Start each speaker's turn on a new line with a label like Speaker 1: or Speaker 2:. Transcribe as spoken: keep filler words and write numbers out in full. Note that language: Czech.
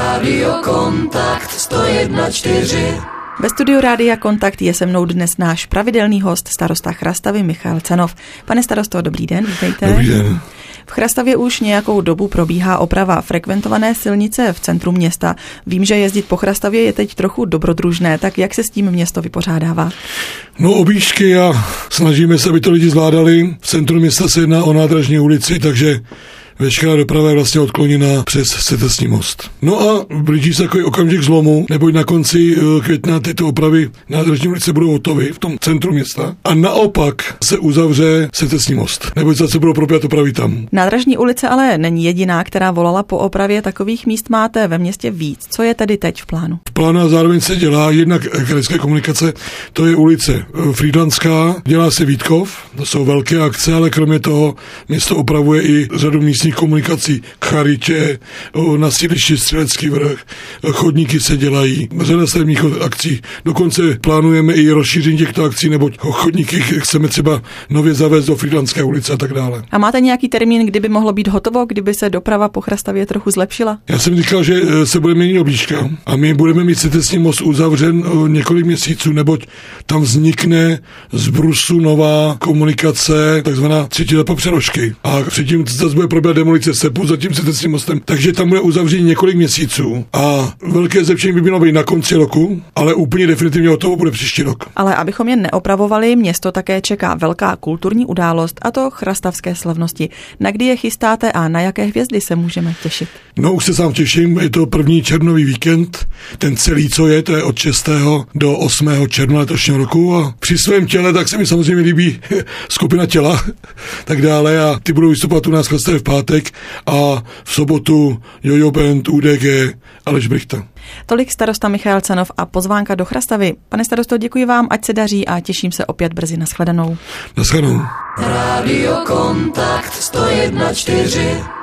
Speaker 1: Rádio Kontakt sto jedna čtyři.
Speaker 2: Ve studiu Rádia Kontakt je se mnou dnes náš pravidelný host, starosta Chrastavy Michal Cenov. Pane starosto, dobrý den, vítejte.
Speaker 3: Dobrý den.
Speaker 2: V Chrastavě už nějakou dobu probíhá oprava frekventované silnice v centru města. Vím, že jezdit po Chrastavě je teď trochu dobrodružné, tak jak se s tím město vypořádává?
Speaker 3: No objížďky a snažíme se, aby to lidi zvládali. V centru města se jedná o nádražní ulici, takže veškerá doprava je vlastně odkloněna přes Setesní most. No a blíží se takový okamžik zlomu, neboť na konci května tyto opravy nádražní ulice budou hotovy v tom centru města a naopak se uzavře Setesní most, neboť zase budou probíhat opravy tam.
Speaker 2: Nádražní ulice ale není jediná, která volala po opravě, takových míst máte ve městě víc. Co je tedy teď v plánu?
Speaker 3: V plánu a zároveň se dělá jednak krajské komunikace, to je ulice Frýdlanská, dělá se Vítkov, to jsou velké akce, ale kromě toho město opravuje i řadu místních komunikací k Charitě, na sídlišti Střelecký vrch, chodníky se dělají, řada stavebních akcí. Dokonce plánujeme i rozšíření těchto akcí, neboť chodníky chceme třeba nově zavést do Frýdlanské ulice a tak dále.
Speaker 2: A máte nějaký termín, kdyby mohlo být hotovo, kdyby se doprava po Chrastavě trochu zlepšila?
Speaker 3: Já jsem říkal, že se bude měnit oblížka a my budeme mít Setesní most uzavřen několik měsíců, neboť tam vznikne z brusu nová komunikace, takzvaná třetí etapa přeložky. A předtím zase bude probíhat demolice sepu za tím Setesním mostem. Takže tam bude uzavření několik měsíců a velké zlepšení by mělo být na konci roku, ale úplně definitivně hotovo bude příští rok.
Speaker 2: Ale abychom je neopravovali, město také čeká velká kulturní událost, a to chrastavské slavnosti. Na kdy je chystáte a na jaké hvězdy se můžeme těšit?
Speaker 3: No už se sám těším, je to první červnový víkend, ten celý, co je, to je od šestého do osmého června letošního roku a při svém těle tak se mi samozřejmě líbí skupina Těla, tak dále a ty budou vystupovat u nás v Chrastavě v pátek a v sobotu Jojo Band, U D G, Aleš Brichta.
Speaker 2: Tolik starosta Michal Cenov a pozvánka do Chrastavy. Pane starosto, děkuji vám, ať se daří a těším se opět brzy na shledanou.
Speaker 3: Na shledanou.
Speaker 1: Rádio Kontakt sto jedna čtyři.